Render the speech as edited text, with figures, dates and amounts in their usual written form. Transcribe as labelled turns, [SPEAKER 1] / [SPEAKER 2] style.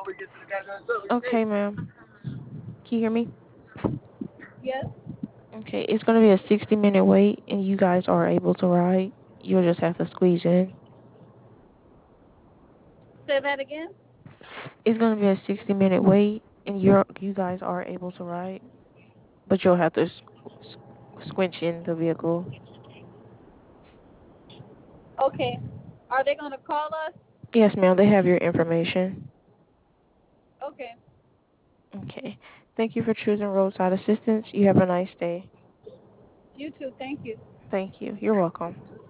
[SPEAKER 1] Okay, ma'am. Can you hear me?
[SPEAKER 2] Yes.
[SPEAKER 1] Okay, it's gonna be a 60-minute wait, and you guys are able to ride. You'll just have to squeeze in.
[SPEAKER 2] Say that again.
[SPEAKER 1] It's gonna be a 60-minute wait, and you guys are able to ride, but you'll have to squinch in the vehicle.
[SPEAKER 2] Okay. Are they gonna call us?
[SPEAKER 1] Yes, ma'am. They have your information.
[SPEAKER 2] Okay.
[SPEAKER 1] Okay. Thank you for choosing roadside assistance. You have a nice day.
[SPEAKER 2] You too. Thank you.
[SPEAKER 1] Thank you. You're welcome.